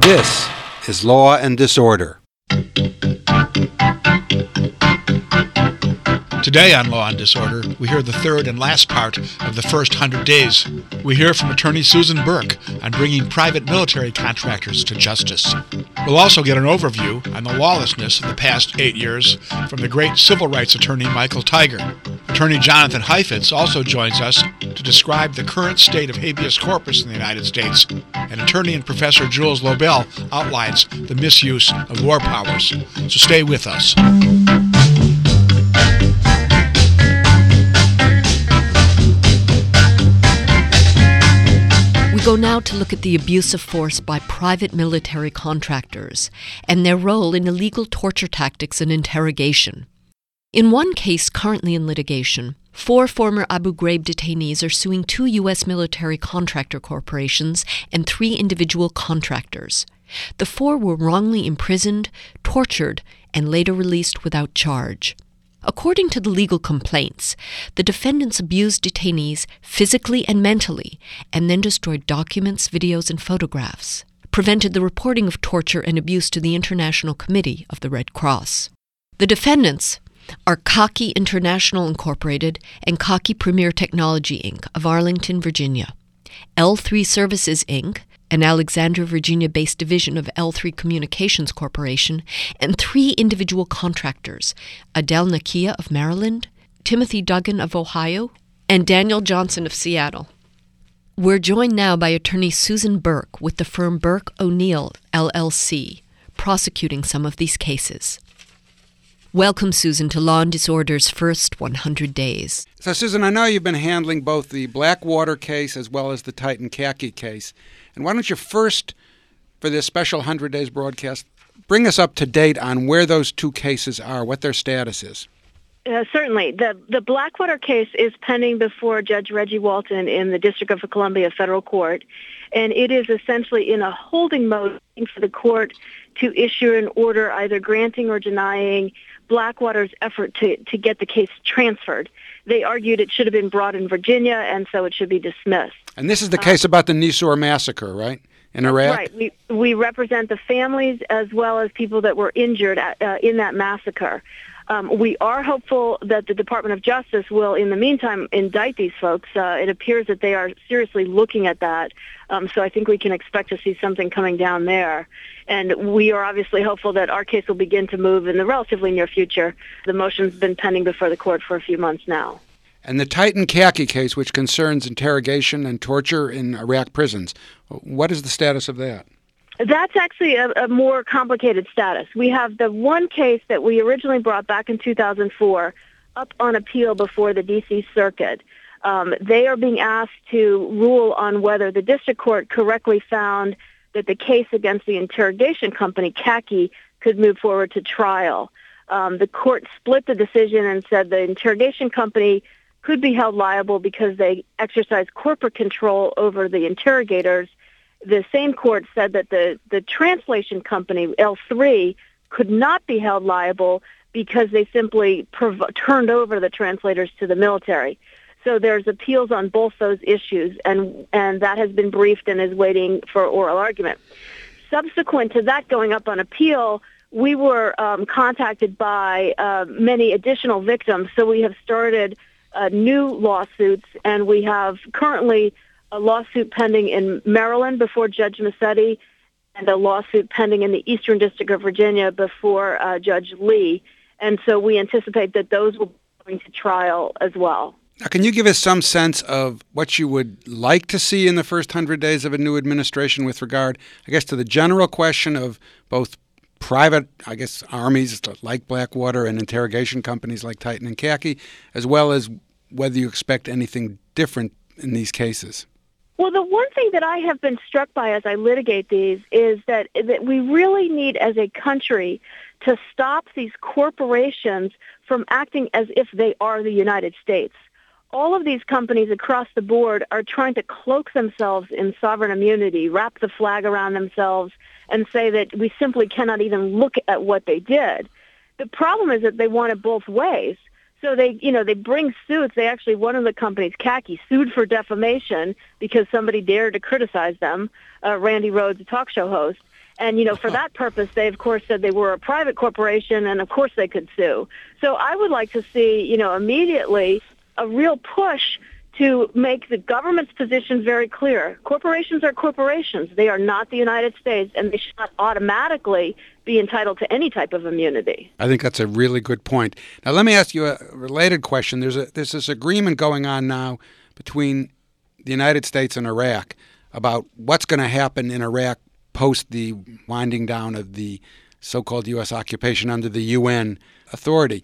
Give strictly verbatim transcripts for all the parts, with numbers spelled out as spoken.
This is Law and Disorder. Today on Law and Disorder, we hear the third and last part of the first hundred days. We hear from attorney Susan Burke on bringing private military contractors to justice. We'll also get an overview on the lawlessness of the past eight years from the great civil rights attorney Michael Tiger. Attorney Jonathan Heifetz also joins us to describe the current state of habeas corpus in the United States, and attorney and Professor Jules Lobel outlines the misuse of war powers. So stay with us. We go now to look at the abuse of force by private military contractors and their role in illegal torture tactics and interrogation. In one case currently in litigation, four former Abu Ghraib detainees are suing two U S military contractor corporations and three individual contractors. The four were wrongly imprisoned, tortured, and later released without charge. According to the legal complaints, the defendants abused detainees physically and mentally, and then destroyed documents, videos, and photographs, prevented the reporting of torture and abuse to the International Committee of the Red Cross. The defendants are Khaki International Incorporated and Khaki Premier Technology, Incorporated of Arlington, Virginia, L three Services, Incorporated, an Alexandria, Virginia-based division of L three Communications Corporation, and three individual contractors, Adele Nakia of Maryland, Timothy Duggan of Ohio, and Daniel Johnson of Seattle. We're joined now by attorney Susan Burke with the firm Burke O'Neill, L L C, prosecuting some of these cases. Welcome, Susan, to Law and Disorder's first one hundred days. So, Susan, I know you've been handling both the Blackwater case as well as the Titan Khaki case. And why don't you first, for this special one hundred days broadcast, bring us up to date on where those two cases are, what their status is. Uh, certainly. The the Blackwater case is pending before Judge Reggie Walton in the District of Columbia Federal Court, and it is essentially in a holding mode for the court to issue an order either granting or denying Blackwater's effort to, to get the case transferred. They argued it should have been brought in Virginia, and so it should be dismissed. And this is the case uh, about the Nisour massacre, right, in Iraq? Right. We we represent the families as well as people that were injured at, uh, in that massacre. Um, we are hopeful that the Department of Justice will, in the meantime, indict these folks. Uh, it appears that they are seriously looking at that, um, so I think we can expect to see something coming down there. And we are obviously hopeful that our case will begin to move in the relatively near future. The motion's been pending before the court for a few months now. And the Titan Khaki case, which concerns interrogation and torture in Iraq prisons, what is the status of that? That's actually a, a more complicated status. We have the one case that we originally brought back in two thousand four up on appeal before the D C Circuit. Um, they are being asked to rule on whether the district court correctly found that the case against the interrogation company, Khaki, could move forward to trial. Um, the court split the decision and said the interrogation company could be held liable because they exercised corporate control over the interrogators. The same court said that the, the translation company, L three, could not be held liable because they simply prov- turned over the translators to the military. So there's appeals on both those issues, and, and that has been briefed and is waiting for oral argument. Subsequent to that going up on appeal, we were um, contacted by uh, many additional victims, so we have started uh, new lawsuits, and we have currently a lawsuit pending in Maryland before Judge Massetti and a lawsuit pending in the Eastern District of Virginia before uh, Judge Lee. And so we anticipate that those will be going to trial as well. Now, can you give us some sense of what you would like to see in the first hundred days of a new administration with regard, I guess, to the general question of both private, I guess, armies like Blackwater and interrogation companies like Titan and Khaki, as well as whether you expect anything different in these cases? Well, the one thing that I have been struck by as I litigate these is that, that we really need as a country to stop these corporations from acting as if they are the United States. All of these companies across the board are trying to cloak themselves in sovereign immunity, wrap the flag around themselves, and say that we simply cannot even look at what they did. The problem is that they want it both ways. So they, you know, they bring suits. They actually, one of the companies, Khaki, sued for defamation because somebody dared to criticize them, uh, Randy Rhodes, a talk show host. And, you know, for that purpose, they, of course, said they were a private corporation, and, of course, they could sue. So I would like to see, you know, immediately a real push to make the government's position very clear. Corporations are corporations. They are not the United States, and they should not automatically be entitled to any type of immunity. I think that's a really good point. Now, let me ask you a related question. There's a there's this agreement going on now between the United States and Iraq about what's going to happen in Iraq post the winding down of the so-called U S occupation under the U N authority.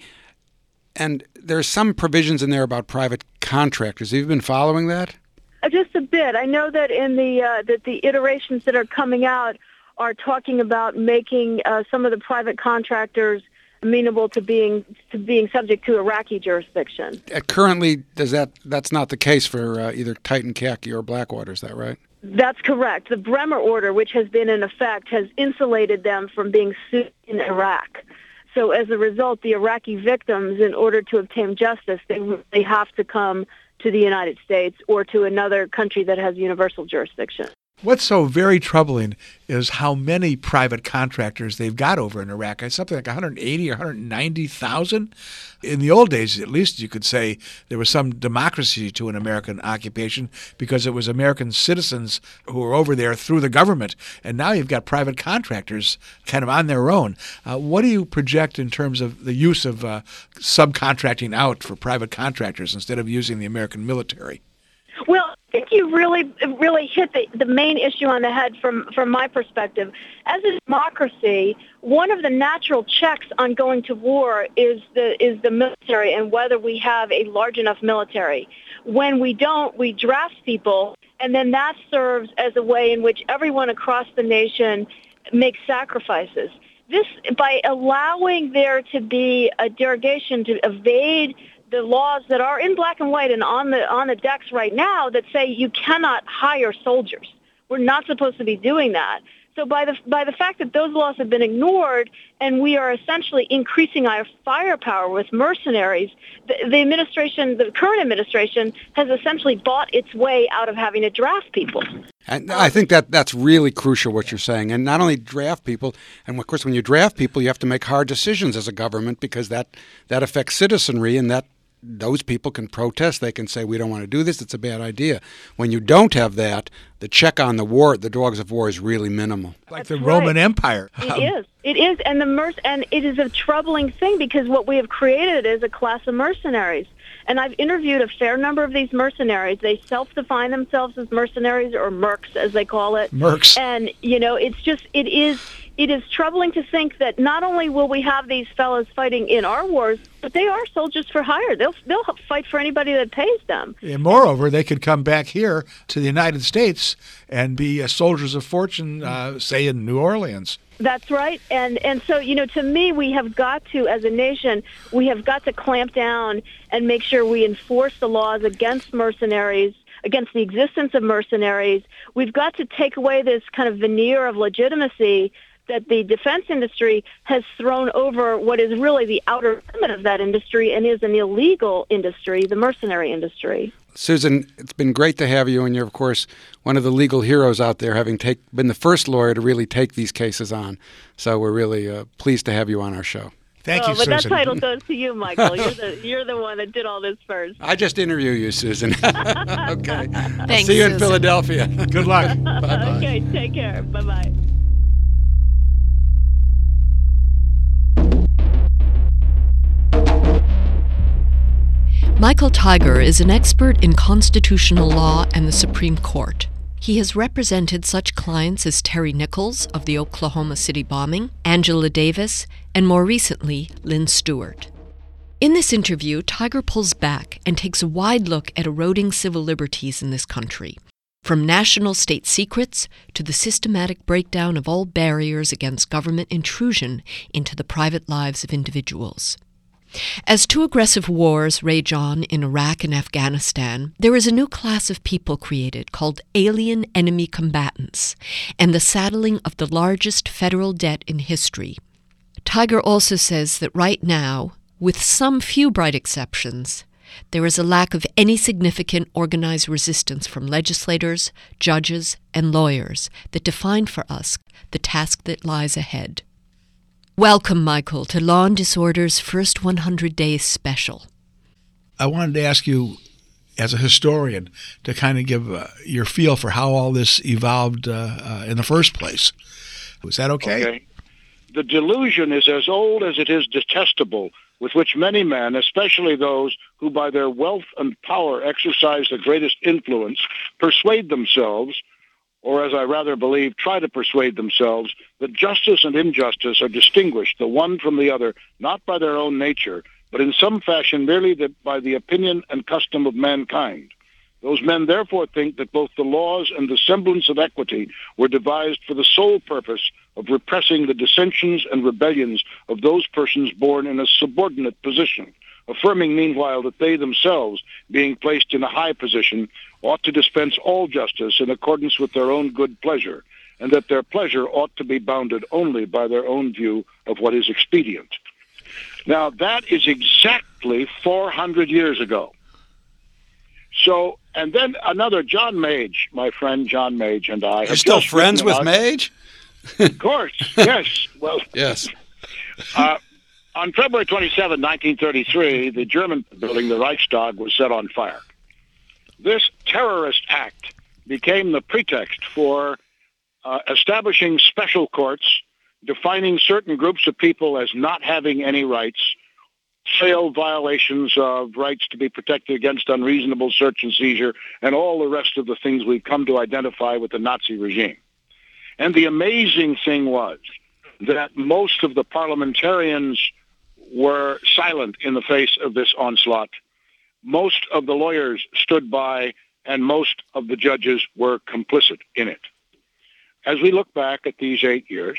And there's some provisions in there about private contractors. Have you been following that? Uh, just a bit. I know that in the uh, that the iterations that are coming out are talking about making uh, some of the private contractors amenable to being to being subject to Iraqi jurisdiction. Uh, currently, does that that's not the case for uh, either Titan Khaki or Blackwater. Is that right? That's correct. The Bremer order, which has been in effect, has insulated them from being sued in Iraq. So as a result, the Iraqi victims, in order to obtain justice, they really have to come to the United States or to another country that has universal jurisdiction. What's so very troubling is how many private contractors they've got over in Iraq. It's something like one hundred eighty or one hundred ninety thousand. In the old days, at least, you could say there was some democracy to an American occupation because it was American citizens who were over there through the government. And now you've got private contractors kind of on their own. Uh, what do you project in terms of the use of uh, subcontracting out for private contractors instead of using the American military? Well, I think you really, really hit the, the main issue on the head from, from my perspective. As a democracy, one of the natural checks on going to war is the is the military and whether we have a large enough military. When we don't, we draft people, and then that serves as a way in which everyone across the nation makes sacrifices. This, by allowing there to be a derogation to evade the laws that are in black and white and on the on the decks right now that say you cannot hire soldiers. We're not supposed to be doing that. So by the by the fact that those laws have been ignored and we are essentially increasing our firepower with mercenaries, the, the administration, the current administration, has essentially bought its way out of having to draft people. And I think that that's really crucial what you're saying. And not only draft people, and of course when you draft people, you have to make hard decisions as a government because that, that affects citizenry, and that those people can protest. They can say, we don't want to do this. It's a bad idea. When you don't have that, the check on the war, the dogs of war, is really minimal. Like That's the right. Roman Empire. It um, is. It is. And the merc- and it is a troubling thing because what we have created is a class of mercenaries. And I've interviewed a fair number of these mercenaries. They self-define themselves as mercenaries, or mercs, as they call it. Mercs. And, you know, it's just, it is... It is troubling to think that not only will we have these fellows fighting in our wars, but they are soldiers for hire. They'll they'll fight for anybody that pays them. And moreover, they could come back here to the United States and be uh, soldiers of fortune, uh, say in New Orleans. That's right. And and so, you know, to me, we have got to, as a nation, we have got to clamp down and make sure we enforce the laws against mercenaries, against the existence of mercenaries. We've got to take away this kind of veneer of legitimacy that the defense industry has thrown over what is really the outer limit of that industry and is an illegal industry, the mercenary industry. Susan, it's been great to have you, and you're, of course, one of the legal heroes out there, having take, been the first lawyer to really take these cases on. So we're really uh, pleased to have you on our show. Thank oh, you, but Susan. But that title goes to you, Michael. You're the you're the one that did all this first. I just interview you, Susan. Okay. Thanks, See you Susan. in Philadelphia. Good luck. Bye-bye. Okay, take care. Bye-bye. Michael Tiger is an expert in constitutional law and the Supreme Court. He has represented such clients as Terry Nichols of the Oklahoma City bombing, Angela Davis, and more recently, Lynn Stewart. In this interview, Tiger pulls back and takes a wide look at eroding civil liberties in this country, from national state secrets to the systematic breakdown of all barriers against government intrusion into the private lives of individuals. As two aggressive wars rage on in Iraq and Afghanistan, there is a new class of people created called alien enemy combatants, and the saddling of the largest federal debt in history. Tiger also says that right now, with some few bright exceptions, there is a lack of any significant organized resistance from legislators, judges, and lawyers that define for us the task that lies ahead. Welcome, Michael, to Law and Disorder's first one hundred days special. I wanted to ask you, as a historian, to kind of give uh, your feel for how all this evolved uh, uh, in the first place. Was that okay? Okay. The delusion is as old as it is detestable, with which many men, especially those who by their wealth and power exercise the greatest influence, persuade themselves, or as I rather believe, try to persuade themselves, that justice and injustice are distinguished, the one from the other, not by their own nature, but in some fashion merely that by the opinion and custom of mankind. Those men therefore think that both the laws and the semblance of equity were devised for the sole purpose of repressing the dissensions and rebellions of those persons born in a subordinate position, affirming meanwhile that they themselves, being placed in a high position, ought to dispense all justice in accordance with their own good pleasure, and that their pleasure ought to be bounded only by their own view of what is expedient. Now, that is exactly four hundred years ago. So, and then another, John Mage, my friend John Mage and I. You're still friends with about, Mage? Of course, yes. Well, yes. Uh, on February twenty-seventh, nineteen thirty-three, the German building, the Reichstag, was set on fire. This terrorist act became the pretext for uh, establishing special courts, defining certain groups of people as not having any rights, sale violations of rights to be protected against unreasonable search and seizure, and all the rest of the things we've come to identify with the Nazi regime. And the amazing thing was that most of the parliamentarians were silent in the face of this onslaught. Most of the lawyers stood by, and most of the judges were complicit in it. As we look back at these eight years,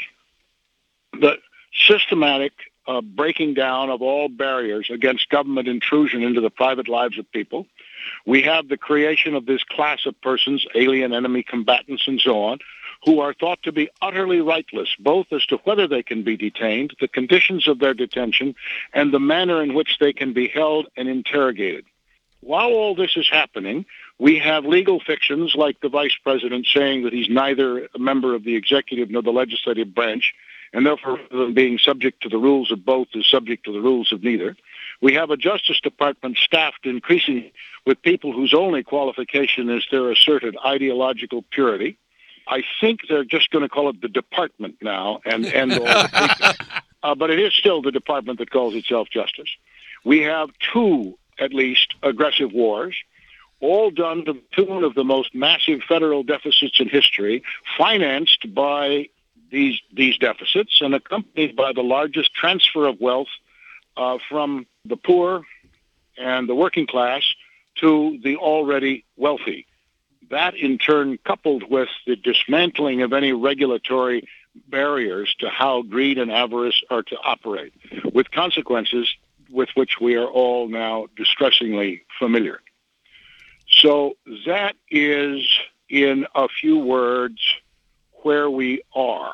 the systematic uh, breaking down of all barriers against government intrusion into the private lives of people, we have the creation of this class of persons, alien enemy combatants and so on, who are thought to be utterly rightless, both as to whether they can be detained, the conditions of their detention, and the manner in which they can be held and interrogated. While all this is happening, we have legal fictions like the vice president saying that he's neither a member of the executive nor the legislative branch, and therefore, rather than being subject to the rules of both, is subject to the rules of neither. We have a Justice Department staffed increasingly with people whose only qualification is their asserted ideological purity. I think they're just going to call it the department now and end all the people. Uh, but it is still the department that calls itself justice. We have two, at least, aggressive wars, all done to the tune of the most massive federal deficits in history, financed by these these deficits and accompanied by the largest transfer of wealth uh, from the poor and the working class to the already wealthy. That, in turn, coupled with the dismantling of any regulatory barriers to how greed and avarice are to operate, with consequences with which we are all now distressingly familiar. So that is, in a few words, where we are.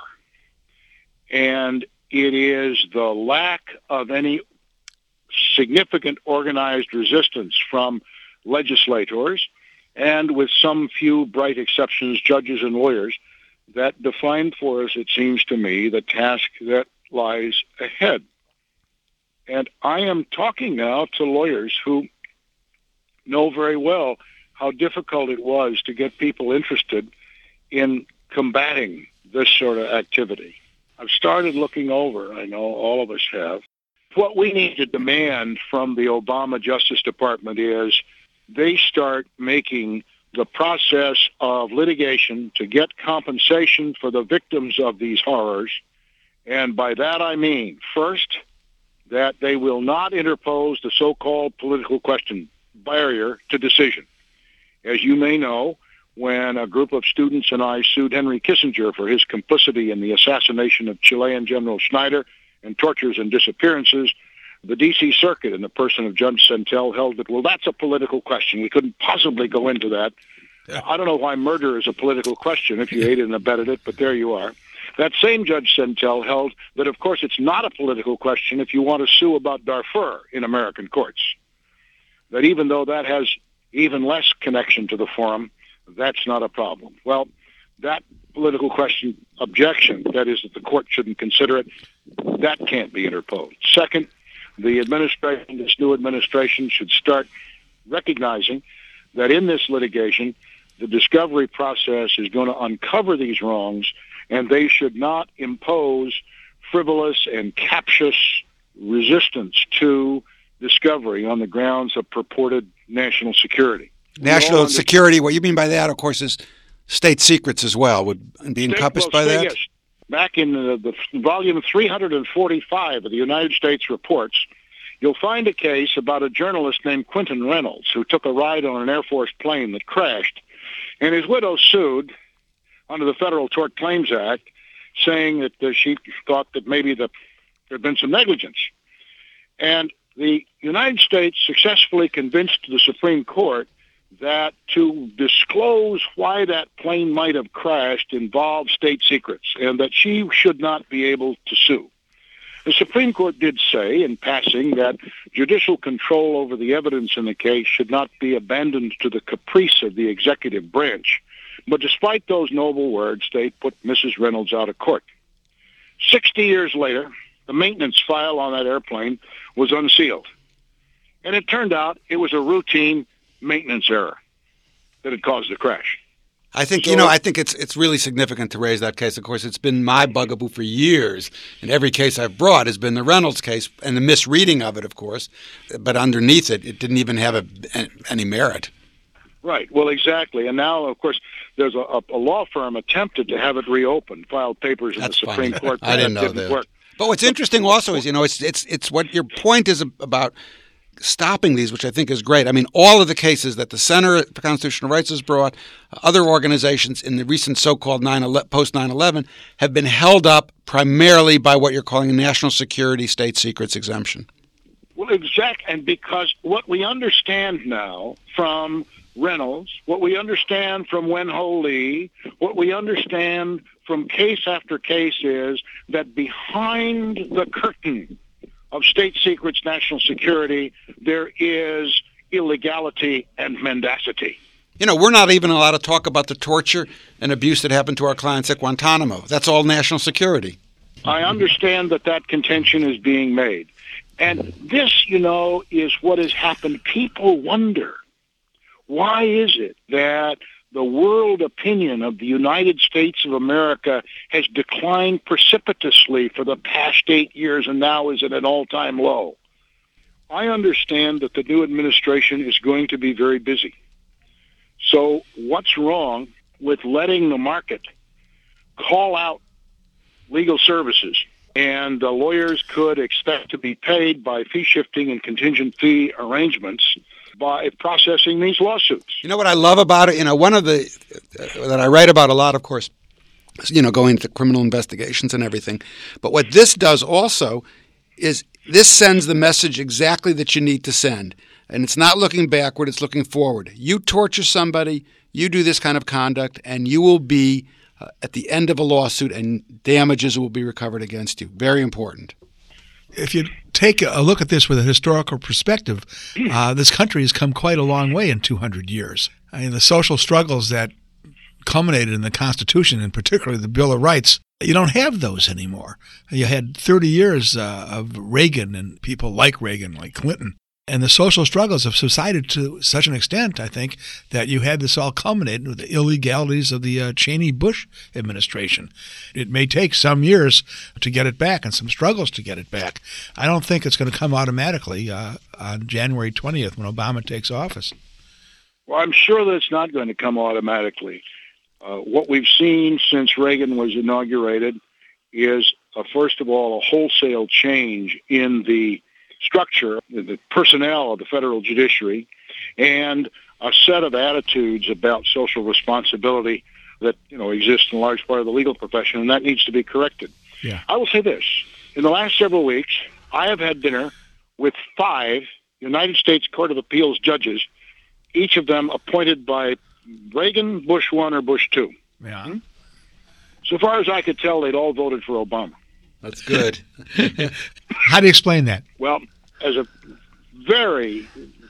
And it is the lack of any significant organized resistance from legislators, and with some few bright exceptions, judges and lawyers, that define for us, it seems to me, the task that lies ahead. And I am talking now to lawyers who know very well how difficult it was to get people interested in combating this sort of activity. I've started looking over, I know all of us have. What we need to demand from the Obama Justice Department is they start making the process of litigation to get compensation for the victims of these horrors. And by that I mean, first, that they will not interpose the so-called political question barrier to decision. As you may know, when a group of students and I sued Henry Kissinger for his complicity in the assassination of Chilean General Schneider and tortures and disappearances, the D C Circuit, in the person of Judge Sentell, held that, well, that's a political question. We couldn't possibly go into that. Yeah. I don't know why murder is a political question if you aided and abetted it, but there you are. That same Judge Sentell held that, of course, it's not a political question if you want to sue about Darfur in American courts. that even though that has even less connection to the forum, that's not a problem. Well, that political question objection, that is that the court shouldn't consider it, that can't be interposed. Second, the administration, this new administration, should start recognizing that in this litigation, the discovery process is going to uncover these wrongs, and they should not impose frivolous and captious resistance to discovery on the grounds of purported national security. National under- security, what you mean by that, of course, is state secrets as well, would be encompassed well, by that? Yes. Back in the, the volume three hundred forty-five of the United States Reports, you'll find a case about a journalist named Quentin Reynolds who took a ride on an Air Force plane that crashed, and his widow sued under the Federal Tort Claims Act, saying that uh, she thought that maybe the, there had been some negligence. And the United States successfully convinced the Supreme Court that to disclose why that plane might have crashed involved state secrets, and that she should not be able to sue. The Supreme Court did say, in passing, that judicial control over the evidence in the case should not be abandoned to the caprice of the executive branch. But despite those noble words, they put Missus Reynolds out of court. Sixty years later, the maintenance file on that airplane was unsealed. And it turned out it was a routine maintenance error that had caused the crash. I think, so, you know, I think it's it's really significant to raise that case. Of course, it's been my bugaboo for years, and every case I've brought has been the Reynolds case and the misreading of it, of course. But underneath it, it didn't even have a, any merit. Right. Well, exactly. And now, of course, there's a, a law firm attempted to have it reopened, filed papers in That's the Supreme fine. Court. I didn't that know didn't that. Work. But what's interesting also is, you know, it's it's it's what your point is about stopping these, which I think is great. I mean, all of the cases that the Center for Constitutional Rights has brought, other organizations in the recent so-called post nine eleven have been held up primarily by what you're calling a national security state secrets exemption. Well, exactly. And because what we understand now from Reynolds, what we understand from Wen-Ho Lee, what we understand from case after case is that behind the curtain of state secrets, national security, there is illegality and mendacity. You know, we're not even allowed to talk about the torture and abuse that happened to our clients at Guantanamo. That's all national security. I understand that that contention is being made. And this, you know, is what has happened. People wonder, why is it that the world opinion of the United States of America has declined precipitously for the past eight years and now is at an all-time low? I understand that the new administration is going to be very busy. So what's wrong with letting the market call out legal services? And the lawyers could expect to be paid by fee shifting and contingent fee arrangements by processing these lawsuits. You know what I love about it? You know, one of the uh, that I write about a lot, of course, is, you know, going to criminal investigations and everything. But what this does also is this sends the message exactly that you need to send. And it's not looking backward, it's looking forward. You torture somebody, you do this kind of conduct, and you will be uh, at the end of a lawsuit and damages will be recovered against you. Very important. If you take a look at this with a historical perspective, uh, this country has come quite a long way in two hundred years. I mean, the social struggles that culminated in the Constitution, and particularly the Bill of Rights, you don't have those anymore. You had thirty years uh, of Reagan and people like Reagan, like Clinton. And the social struggles have subsided to such an extent, I think, that you had this all culminated with the illegalities of the uh, Cheney-Bush administration. It may take some years to get it back and some struggles to get it back. I don't think it's going to come automatically uh, on January twentieth when Obama takes office. Well, I'm sure that it's not going to come automatically. Uh, what we've seen since Reagan was inaugurated is, uh, first of all, a wholesale change in the structure, the personnel of the federal judiciary, and a set of attitudes about social responsibility that, you know, exists in a large part of the legal profession, and that needs to be corrected. Yeah. I will say this. In the last several weeks, I have had dinner with five United States Court of Appeals judges, each of them appointed by Reagan, Bush one, or Bush two. Yeah. Hmm? So far as I could tell, they'd all voted for Obama. That's good. How do you explain that? Well, as a very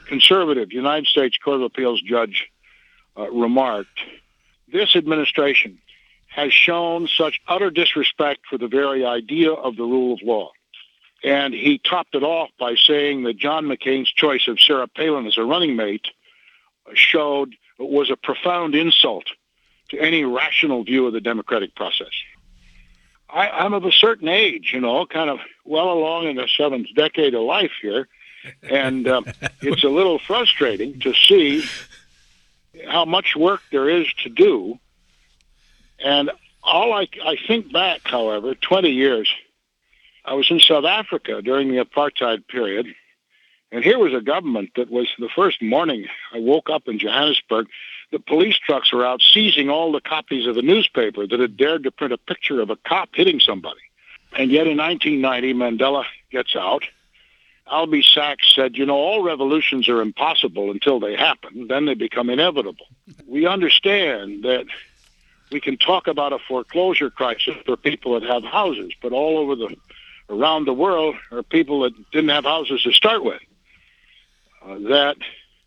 conservative United States Court of Appeals judge uh, remarked, this administration has shown such utter disrespect for the very idea of the rule of law. And he topped it off by saying that John McCain's choice of Sarah Palin as a running mate showed was a profound insult to any rational view of the democratic process. I, I'm of a certain age, you know, kind of well along in the seventh decade of life here, and uh, it's a little frustrating to see how much work there is to do. And all I, I think back, however, twenty years, I was in South Africa during the apartheid period, and here was a government that was the first morning I woke up in Johannesburg, the police trucks were out seizing all the copies of the newspaper that had dared to print a picture of a cop hitting somebody. And yet in nineteen ninety, Mandela gets out. Albie Sachs said, you know, all revolutions are impossible until they happen. Then they become inevitable. We understand that we can talk about a foreclosure crisis for people that have houses, but all over the around the world are people that didn't have houses to start with. Uh, that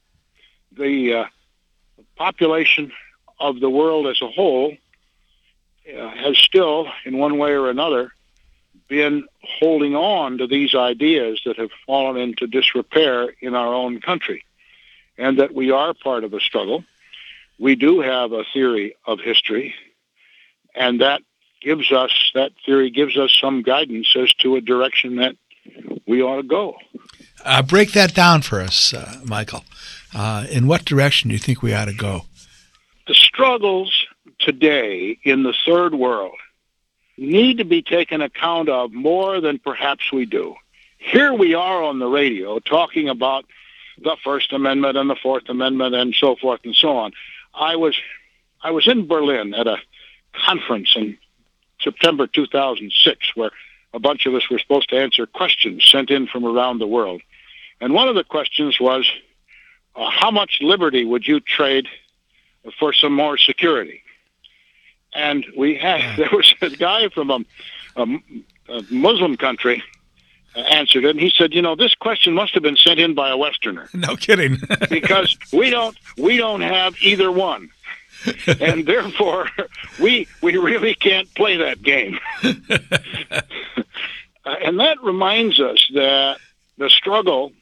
the uh, population of the world as a whole uh, has still, in one way or another, been holding on to these ideas that have fallen into disrepair in our own country, and that we are part of a struggle. We do have a theory of history, and that gives us, that theory gives us some guidance as to a direction that we ought to go. Uh, break that down for us, uh, Michael. Uh, in what direction do you think we ought to go? The struggles today in the third world need to be taken account of more than perhaps we do. Here we are on the radio talking about the First Amendment and the Fourth Amendment and so forth and so on. I was I was in Berlin at a conference in September two thousand six where a bunch of us were supposed to answer questions sent in from around the world. And one of the questions was, uh, how much liberty would you trade for some more security? And we had, there was a guy from a, a, a Muslim country uh, answered it, and he said, you know, this question must have been sent in by a Westerner. No kidding. Because we don't, we don't have either one. And therefore, we we really can't play that game. uh, and that reminds us that the struggle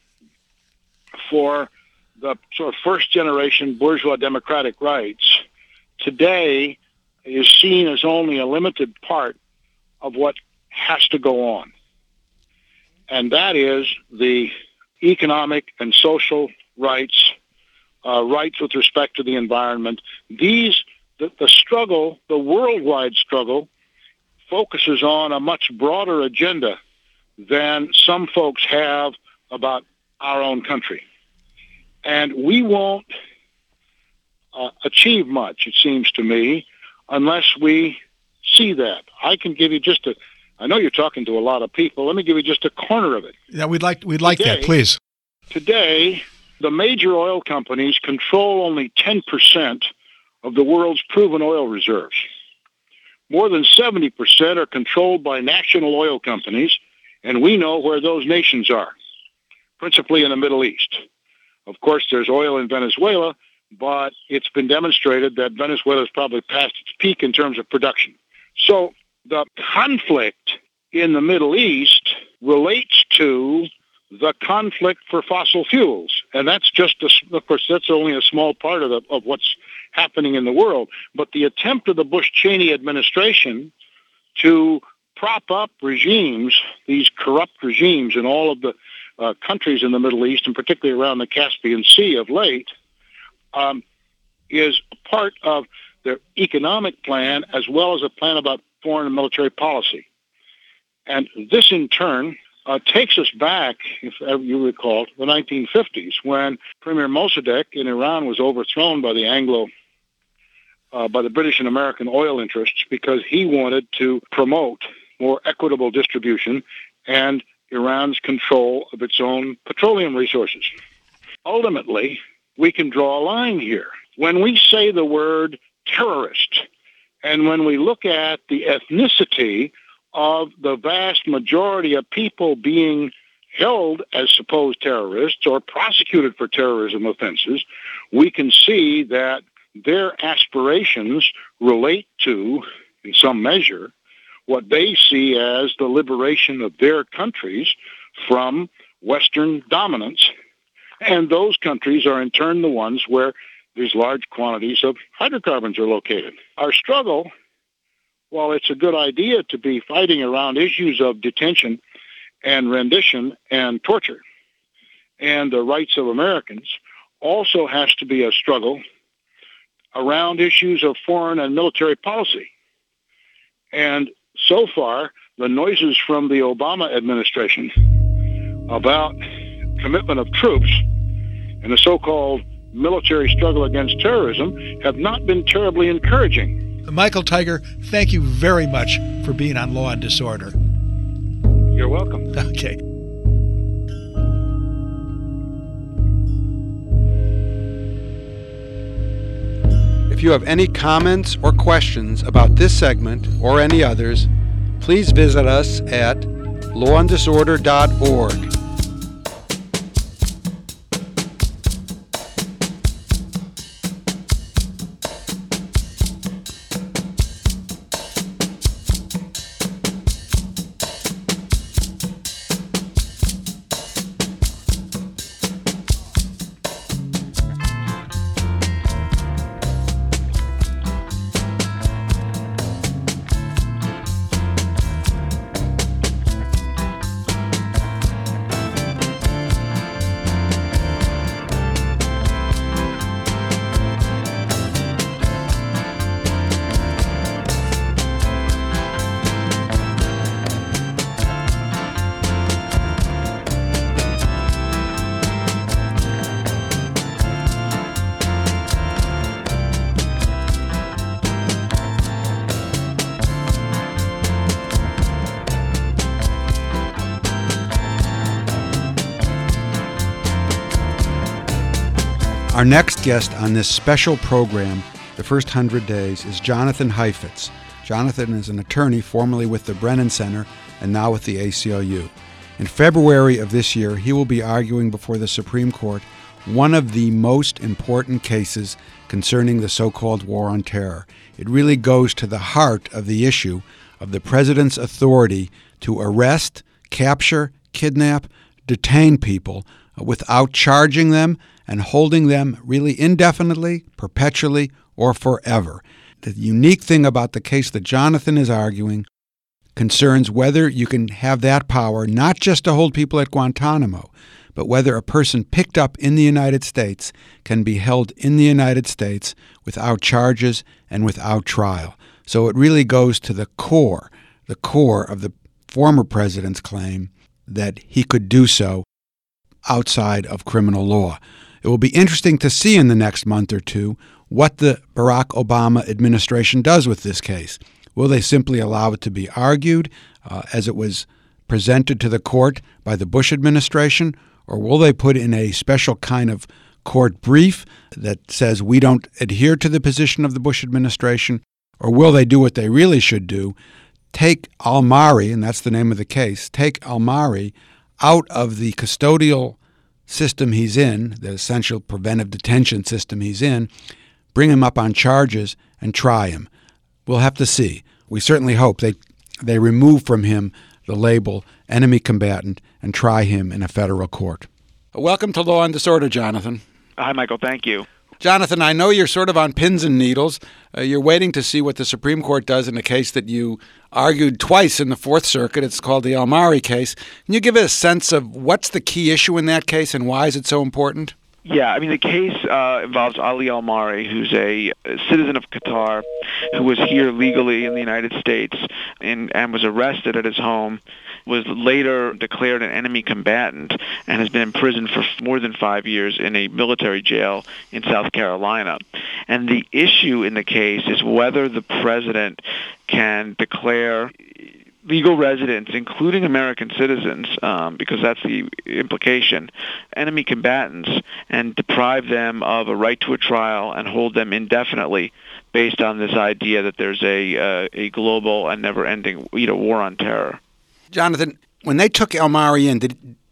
for the sort of first-generation bourgeois democratic rights today is seen as only a limited part of what has to go on. And that is the economic and social rights, uh, rights with respect to the environment. These, the, the struggle, the worldwide struggle, focuses on a much broader agenda than some folks have about our own country. And we won't uh, achieve much, it seems to me, unless we see that. I can give you just a, I know you're talking to a lot of people. Let me give you just a corner of it. Yeah, we'd like we'd like today, that, please. Today, the major oil companies control only ten percent of the world's proven oil reserves. More than seventy percent are controlled by national oil companies, and we know where those nations are, principally in the Middle East. Of course, there's oil in Venezuela, but it's been demonstrated that Venezuela has probably passed its peak in terms of production. So the conflict in the Middle East relates to the conflict for fossil fuels. And that's just, a, of course, that's only a small part of, the, of what's happening in the world. But the attempt of the Bush-Cheney administration to prop up regimes, these corrupt regimes in all of the uh, countries in the Middle East, and particularly around the Caspian Sea of late, um, is part of their economic plan as well as a plan about foreign and military policy. And this, in turn, uh, takes us back, if you recall, the nineteen fifties, when Premier Mossadegh in Iran was overthrown by the Anglo, uh, by the British and American oil interests because he wanted to promote more equitable distribution and Iran's control of its own petroleum resources. Ultimately, we can draw a line here. When we say the word terrorist, and when we look at the ethnicity of the vast majority of people being held as supposed terrorists or prosecuted for terrorism offenses, we can see that their aspirations relate to, in some measure, what they see as the liberation of their countries from Western dominance. And those countries are in turn the ones where these large quantities of hydrocarbons are located. Our struggle, while it's a good idea to be fighting around issues of detention and rendition and torture and the rights of Americans, also has to be a struggle around issues of foreign and military policy. And so far, the noises from the Obama administration about commitment of troops in the so-called military struggle against terrorism have not been terribly encouraging. Michael Tiger, thank you very much for being on Law and Disorder. You're welcome. Okay. If you have any comments or questions about this segment or any others, please visit us at law and disorder dot org. Our next guest on this special program, The First Hundred Days, is Jonathan Heifetz. Jonathan is an attorney formerly with the Brennan Center and now with the A C L U. In February of this year, he will be arguing before the Supreme Court one of the most important cases concerning the so-called war on terror. It really goes to the heart of the issue of the president's authority to arrest, capture, kidnap, detain people without charging them and holding them really indefinitely, perpetually, or forever. The unique thing about the case that Jonathan is arguing concerns whether you can have that power not just to hold people at Guantanamo, but whether a person picked up in the United States can be held in the United States without charges and without trial. So it really goes to the core, the core of the former president's claim that he could do so outside of criminal law. It will be interesting to see in the next month or two what the Barack Obama administration does with this case. Will they simply allow it to be argued uh, as it was presented to the court by the Bush administration, or will they put in a special kind of court brief that says we don't adhere to the position of the Bush administration, or will they do what they really should do, take Al-Mari, and that's the name of the case, take Al-Mari out of the custodial system he's in, the essential preventive detention system he's in, bring him up on charges and try him. We'll have to see. We certainly hope they they remove from him the label enemy combatant and try him in a federal court. Welcome to Law and Disorder, Jonathan. Hi, Michael. Thank you. Jonathan, I know you're sort of on pins and needles. Uh, you're waiting to see what the Supreme Court does in a case that you argued twice in the Fourth Circuit. It's called the Al-Mari case. Can you give us a sense of what's the key issue in that case and why is it so important? Yeah, I mean, the case uh, involves Ali Al-Mari, who's a citizen of Qatar, who was here legally in the United States and, and was arrested at his home, was later declared an enemy combatant, and has been imprisoned for more than five years in a military jail in South Carolina. And the issue in the case is whether the president can declare legal residents, including American citizens, um, because that's the implication, enemy combatants, and deprive them of a right to a trial and hold them indefinitely based on this idea that there's a uh, a global and never-ending, you know, war on terror. Jonathan, when they took Al-Mari in, did,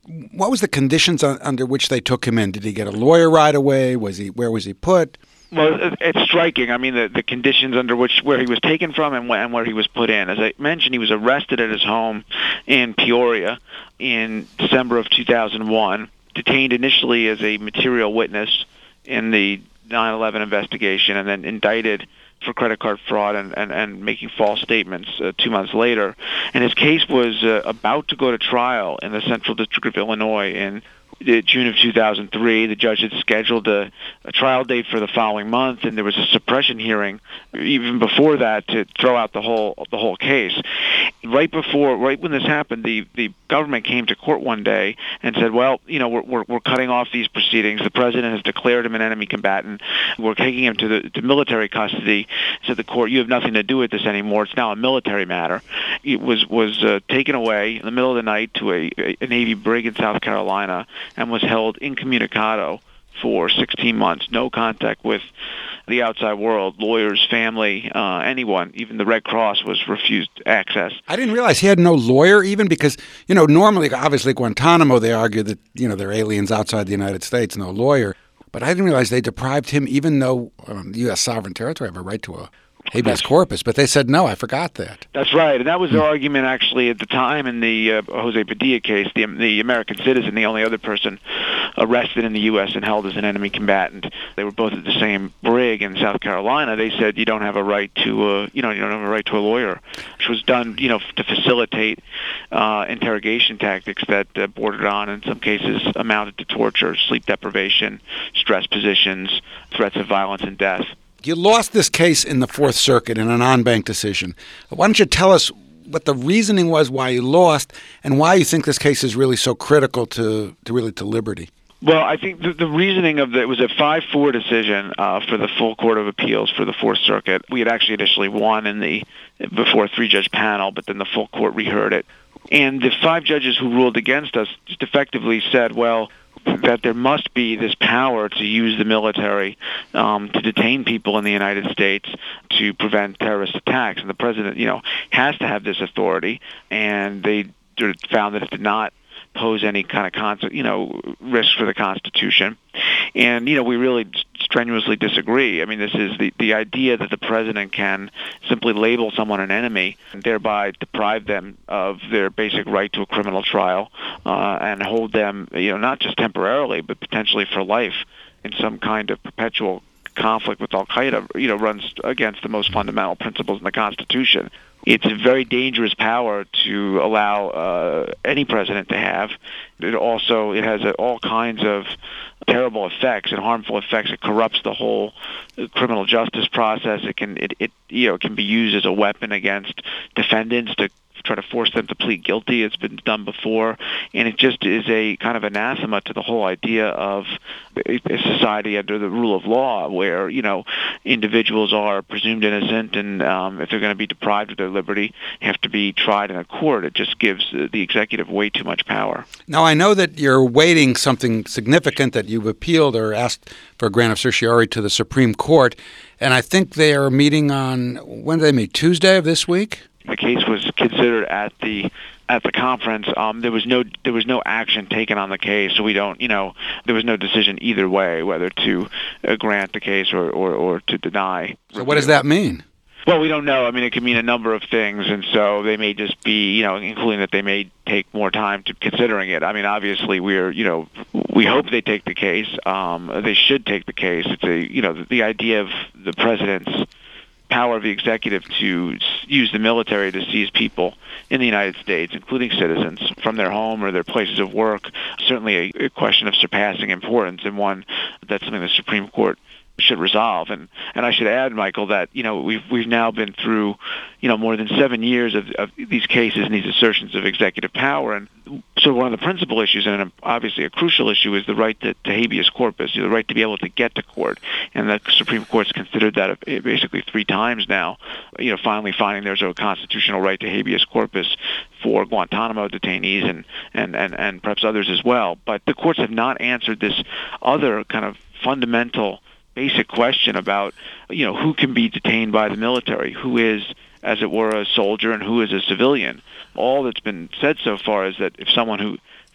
what was the conditions on, under which they took him in? Did he get a lawyer right away? Was he where was he put? Well, it's striking. I mean, the, the conditions under which where he was taken from and, and where he was put in. As I mentioned, he was arrested at his home in Peoria in December of two thousand one, detained initially as a material witness in the nine eleven investigation, and then indicted for credit card fraud and, and, and making false statements uh, two months later. And his case was uh, about to go to trial in the Central District of Illinois in June of two thousand three. The judge had scheduled a, a trial date for the following month, and there was a suppression hearing even before that to throw out the whole the whole case. Right before, right when this happened, the, the government came to court one day and said, well, you know, we're, we're we're cutting off these proceedings. The president has declared him an enemy combatant. We're taking him to the to military custody. Said the court, you have nothing to do with this anymore. It's now a military matter. It was was uh, taken away in the middle of the night to a, a Navy brig in South Carolina, and was held incommunicado for sixteen months, no contact with the outside world, lawyers, family, uh, anyone. Even the Red Cross was refused access. I didn't realize he had no lawyer even because, you know, normally, obviously, Guantanamo, they argue that, you know, they're aliens outside the United States, no lawyer. But I didn't realize they deprived him, even though um, the U S sovereign territory have a right to a habeas corpus, but they said no. I forgot that. That's right, and that was their argument actually at the time in the uh, Jose Padilla case. The, the American citizen, the only other person arrested in the U S and held as an enemy combatant. They were both at the same brig in South Carolina. They said you don't have a right to, uh, you know, you don't have a right to a lawyer, which was done, you know, to facilitate uh, interrogation tactics that uh, bordered on, in some cases, amounted to torture, sleep deprivation, stress positions, threats of violence and death. You lost this case in the Fourth Circuit in an en banc decision. Why don't you tell us what the reasoning was why you lost and why you think this case is really so critical to, to really to liberty? Well, I think the, the reasoning of the, it was a five four decision uh, for the full Court of Appeals for the Fourth Circuit. We had actually initially won in the before a three-judge panel, but then the full court reheard it. And the five judges who ruled against us just effectively said, well, that there must be this power to use the military um, to detain people in the United States to prevent terrorist attacks. And the president, you know, has to have this authority, and they found that it did not pose any kind of con- you know, risk for the Constitution. And, you know, we really strenuously disagree. I mean, this is the, the idea that the president can simply label someone an enemy and thereby deprive them of their basic right to a criminal trial uh, and hold them, you know, not just temporarily, but potentially for life in some kind of perpetual conflict with Al-Qaeda, you know, runs against the most fundamental principles in the Constitution. It's a very dangerous power to allow uh, any president to have. It also it has uh, all kinds of terrible effects and harmful effects. It corrupts the whole criminal justice process. It can it, it you know it can be used as a weapon against defendants to try to force them to plead guilty. It's been done before, and it just is a kind of anathema to the whole idea of a society under the rule of law, where you know individuals are presumed innocent, and um, if they're going to be deprived of their liberty, have to be tried in a court. It just gives the executive way too much power. Now, I know that you're waiting something significant that you've appealed or asked for a grant of certiorari to the Supreme Court, and I think they are meeting on, when do they meet, Tuesday of this week? The case was considered at the at the conference. Um, there was no there was no action taken on the case, so we don't you know there was no decision either way whether to uh, grant the case or, or, or to deny. So what does that mean? Well, we don't know. I mean, it can mean a number of things, and so they may just be, you know, including that they may take more time to considering it. I mean, obviously, we're, you know, we hope they take the case. Um, they should take the case. It's a, you know, the, the idea of the president's power of the executive to use the military to seize people in the United States, including citizens, from their home or their places of work, certainly a, a question of surpassing importance, and one that's something the Supreme Court should resolve. And and I should add, Michael, that you know we've we've now been through you know more than seven years of, of these cases and these assertions of executive power, and so one of the principal issues, and obviously a crucial issue, is the right to, to habeas corpus, you know, the right to be able to get to court. And the Supreme Court's considered that basically three times now, you know, finally finding there's a constitutional right to habeas corpus for Guantanamo detainees and, and, and, and perhaps others as well. But the courts have not answered this other kind of fundamental basic question about, you know, who can be detained by the military, who is, as it were, a soldier and who is a civilian. All that's been said so far is that if someone who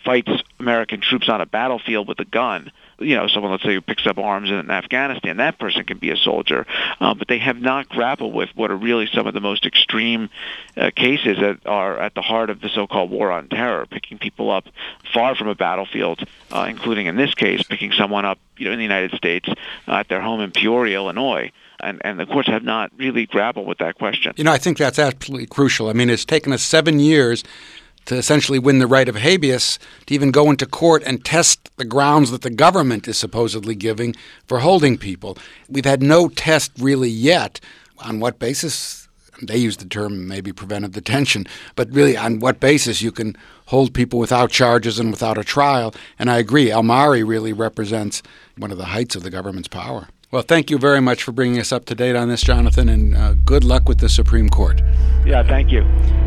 fights American troops on a battlefield with a gun. You know, someone, let's say, who picks up arms in Afghanistan, that person can be a soldier. Uh, but they have not grappled with what are really some of the most extreme uh, cases that are at the heart of the so-called war on terror, picking people up far from a battlefield, uh, including in this case, picking someone up, you know, in the United States uh, at their home in Peoria, Illinois. And, and the courts have not really grappled with that question. You know, I think that's absolutely crucial. I mean, it's taken us seven years to essentially win the right of habeas, to even go into court and test the grounds that the government is supposedly giving for holding people. We've had no test really yet on what basis, they use the term maybe preventive detention, but really on what basis you can hold people without charges and without a trial. And I agree, Almari really represents one of the heights of the government's power. Well, thank you very much for bringing us up to date on this, Jonathan, and uh, good luck with the Supreme Court. Yeah, thank you.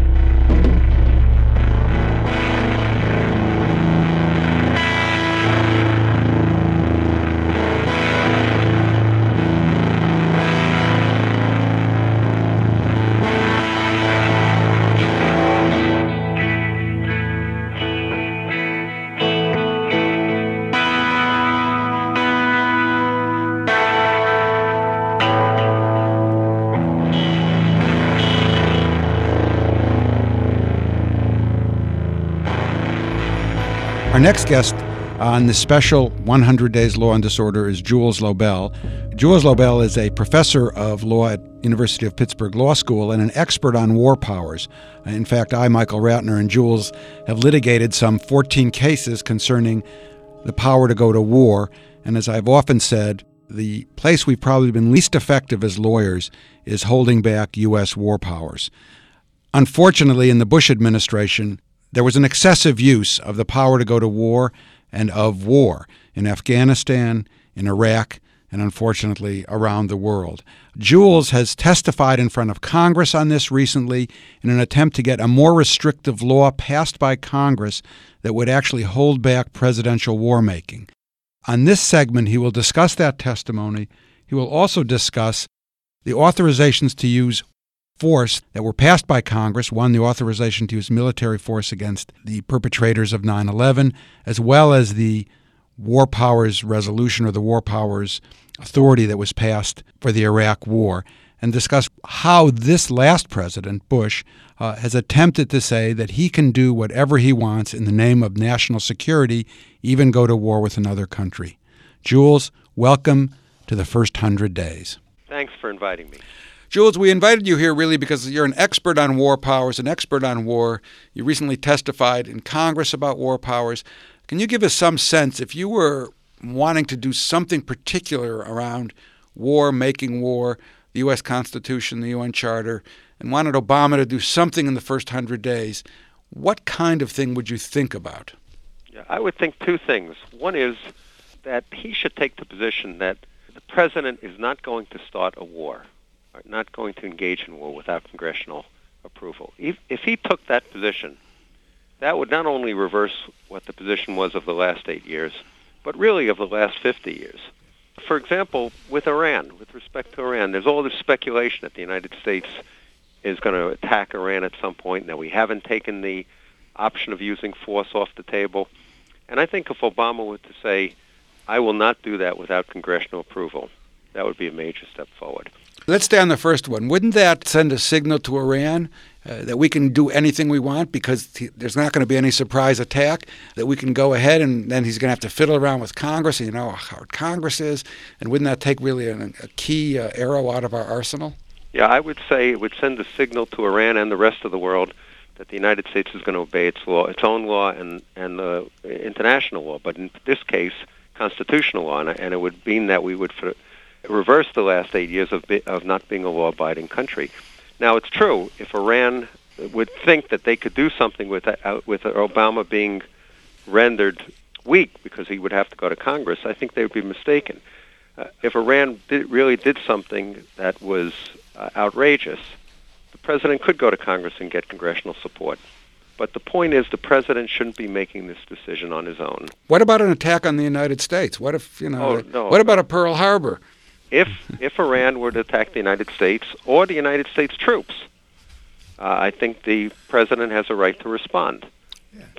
Our next guest on the special one hundred Days Law and Disorder is Jules Lobel. Jules Lobel is a professor of law at University of Pittsburgh Law School and an expert on war powers. In fact, I, Michael Ratner, and Jules have litigated some fourteen cases concerning the power to go to war. And as I've often said, the place we've probably been least effective as lawyers is holding back U S war powers. Unfortunately, in the Bush administration, there was an excessive use of the power to go to war and of war in Afghanistan, in Iraq, and unfortunately around the world. Jules has testified in front of Congress on this recently in an attempt to get a more restrictive law passed by Congress that would actually hold back presidential war making. On this segment, he will discuss that testimony. He will also discuss the authorizations to use force that were passed by Congress, one, the authorization to use military force against the perpetrators of nine eleven, as well as the War Powers Resolution or the War Powers Authority that was passed for the Iraq War, and discuss how this last president, Bush, uh, has attempted to say that he can do whatever he wants in the name of national security, even go to war with another country. Jules, welcome to the first hundred days. Thanks for inviting me. Jules, we invited you here really because you're an expert on war powers, an expert on war. You recently testified in Congress about war powers. Can you give us some sense, if you were wanting to do something particular around war, making war, the U S Constitution, the U N Charter, and wanted Obama to do something in the first hundred days, what kind of thing would you think about? Yeah, I would think two things. One is that he should take the position that the president is not going to start a war, or not going to engage in war without congressional approval. If, if he took that position, that would not only reverse what the position was of the last eight years, but really of the last fifty years. For example, with Iran, with respect to Iran, there's all this speculation that the United States is going to attack Iran at some point. Now, we haven't taken the option of using force off the table. And I think if Obama were to say, I will not do that without congressional approval, that would be a major step forward. Let's stay on the first one. Wouldn't that send a signal to Iran uh, that we can do anything we want because he, there's not going to be any surprise attack, that we can go ahead and then he's going to have to fiddle around with Congress, and you know how hard Congress is, and wouldn't that take really a, a key uh, arrow out of our arsenal? Yeah, I would say it would send a signal to Iran and the rest of the world that the United States is going to obey its law, its own law and, and uh, international law, but in this case, constitutional law, and, and it would mean that we would for, reverse the last eight years of be, of not being a law-abiding country. Now, it's true, if Iran would think that they could do something with uh, with Obama being rendered weak because he would have to go to Congress, I think they would be mistaken. Uh, if Iran did, really did something that was uh, outrageous, the president could go to Congress and get congressional support. But the point is, the president shouldn't be making this decision on his own. What about an attack on the United States? What if, you know, oh, no, what about a Pearl Harbor? If if Iran were to attack the United States or the United States troops, uh, I think the president has a right to respond. Yeah. But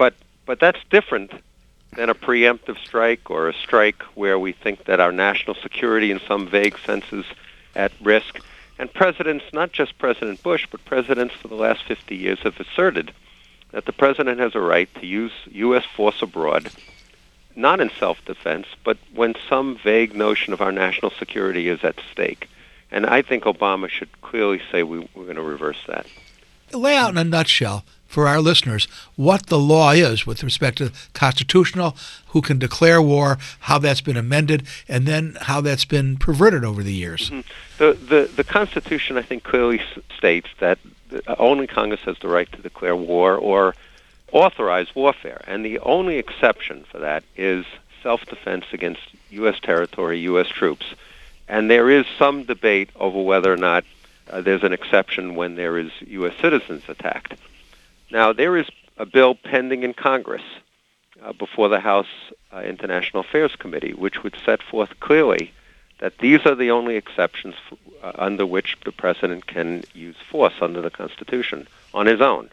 But that's different than a preemptive strike or a strike where we think that our national security in some vague sense is at risk. And presidents, not just President Bush, but presidents for the last fifty years have asserted that the president has a right to use U S force abroad, not in self-defense, but when some vague notion of our national security is at stake. And I think Obama should clearly say we, we're going to reverse that. Lay out in a nutshell for our listeners what the law is with respect to constitutional, who can declare war, how that's been amended, and then how that's been perverted over the years. Mm-hmm. The, the, the Constitution, I think, clearly states that only Congress has the right to declare war or authorize warfare. And the only exception for that is self-defense against U S territory, U S troops. And there is some debate over whether or not uh, there's an exception when there is U S citizens attacked. Now, there is a bill pending in Congress uh, before the House uh, International Affairs Committee, which would set forth clearly that these are the only exceptions f- uh, under which the president can use force under the Constitution on his own.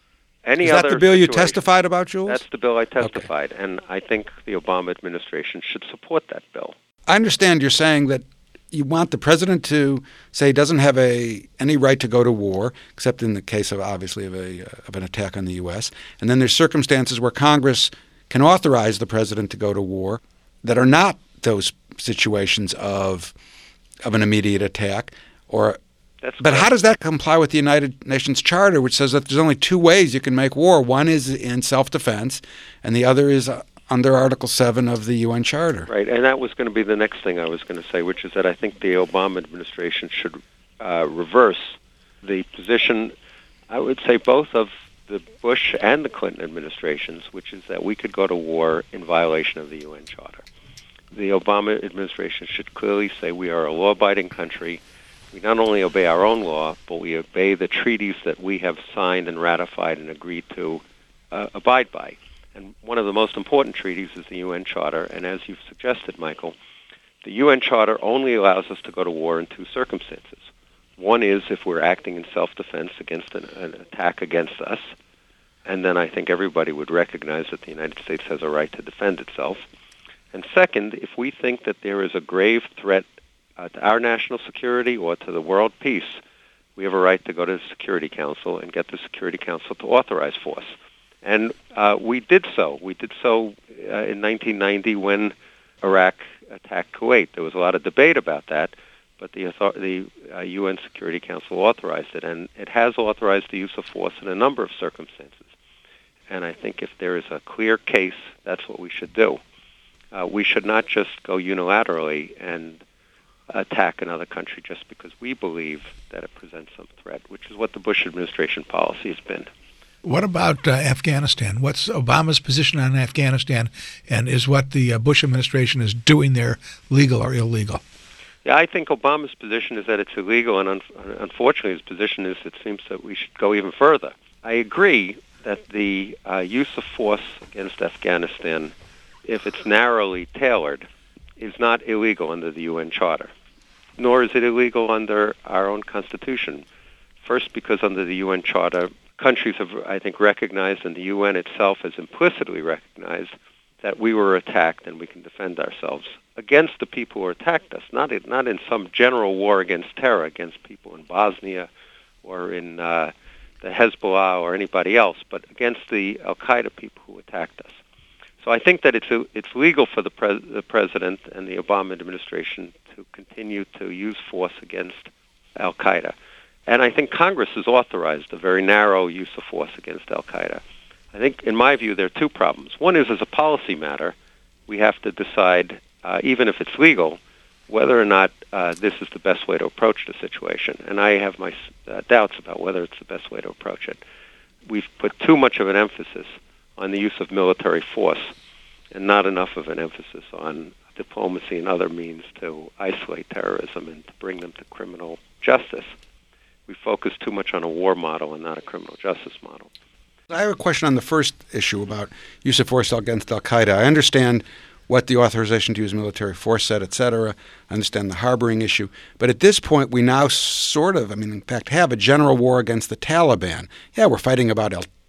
Any Is that other the bill you situation- testified about, Jules? That's the bill I testified, okay. And I think the Obama administration should support that bill. I understand you're saying that you want the president to say he doesn't have a any right to go to war, except in the case of, obviously, of, a, uh, of an attack on the U S. And then there's circumstances where Congress can authorize the president to go to war that are not those situations of of an immediate attack. Or, That's but correct. how does that comply with the United Nations Charter, which says that there's only two ways you can make war? One is in self-defense, and the other is uh, under Article seven of the U N Charter. Right, and that was going to be the next thing I was going to say, which is that I think the Obama administration should uh, reverse the position, I would say both of the Bush and the Clinton administrations, which is that we could go to war in violation of the U N Charter. The Obama administration should clearly say we are a law-abiding country. We not only obey our own law, but we obey the treaties that we have signed and ratified and agreed to uh, abide by. And one of the most important treaties is the U N Charter. And as you've suggested, Michael, the U N Charter only allows us to go to war in two circumstances. One is if we're acting in self-defense against an, an attack against us. And then I think everybody would recognize that the United States has a right to defend itself. And second, if we think that there is a grave threat uh, to our national security or to the world peace, we have a right to go to the Security Council and get the Security Council to authorize force. And uh, we did so. We did so uh, in nineteen ninety when Iraq attacked Kuwait. There was a lot of debate about that, but the, author- the uh, U N Security Council authorized it, and it has authorized the use of force in a number of circumstances. And I think if there is a clear case, that's what we should do. Uh, we should not just go unilaterally and attack another country just because we believe that it presents some threat, which is what the Bush administration policy has been. What about uh, Afghanistan? What's Obama's position on Afghanistan, and is what the uh, Bush administration is doing there legal or illegal? Yeah, I think Obama's position is that it's illegal, and un- unfortunately his position is it seems that we should go even further. I agree that the uh, use of force against Afghanistan, if it's narrowly tailored, is not illegal under the U N Charter, nor is it illegal under our own Constitution. First, because under the U N Charter, countries have, I think, recognized, and the U N itself has implicitly recognized, that we were attacked and we can defend ourselves against the people who attacked us, not in, not in some general war against terror, against people in Bosnia or in uh, the Hezbollah or anybody else, but against the Al-Qaeda people who attacked us. So I think that it's it's legal for the, pres- the president and the Obama administration to continue to use force against Al-Qaeda. And I think Congress has authorized a very narrow use of force against Al-Qaeda. I think, in my view, there are two problems. One is, as a policy matter, we have to decide, uh, even if it's legal, whether or not uh, this is the best way to approach the situation. And I have my uh, doubts about whether it's the best way to approach it. We've put too much of an emphasis on the use of military force and not enough of an emphasis on diplomacy and other means to isolate terrorism and to bring them to criminal justice. We focus too much on a war model and not a criminal justice model. I have a question on the first issue about use of force against Al-Qaeda. I understand what the authorization to use military force said, et cetera. I understand the harboring issue. But at this point, we now sort of, I mean, in fact, have a general war against the Taliban. Yeah, we're fighting about Al-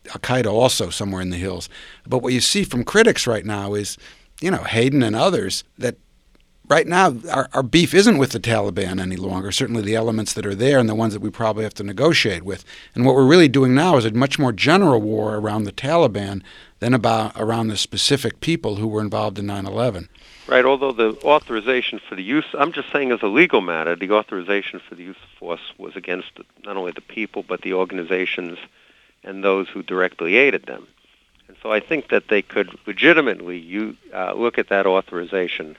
Al-Qaeda also somewhere in the hills. But what you see from critics right now is, you know, Hayden and others, that right now our, our beef isn't with the Taliban any longer, certainly the elements that are there and the ones that we probably have to negotiate with. And what we're really doing now is a much more general war around the Taliban than about around the specific people who were involved in nine eleven. Right, although the authorization for the use, I'm just saying as a legal matter, the authorization for the use of force was against not only the people, but the organizations and those who directly aided them. And so I think that they could legitimately use, uh, look at that authorization